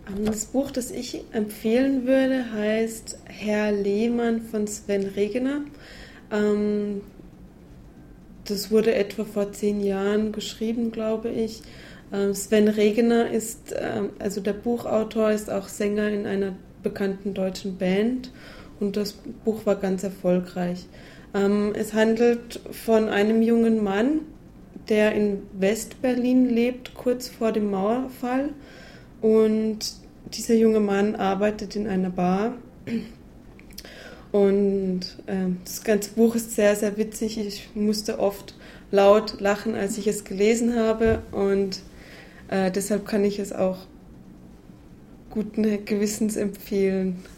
Das Buch, das ich empfehlen würde, heißt Herr Lehmann von Sven Regener. Ähm, Das wurde etwa vor 10 Jahren geschrieben, glaube ich. Sven Regener ist, also der Buchautor, ist auch Sänger in einer bekannten deutschen Band und das Buch war ganz erfolgreich. Es handelt von einem jungen Mann, der in West-Berlin lebt, kurz vor dem Mauerfall. Und dieser junge Mann arbeitet in einer Bar. Und das ganze Buch ist sehr, sehr witzig. Ich musste oft laut lachen, als ich es gelesen habe. Und deshalb kann ich es auch guten Gewissens empfehlen.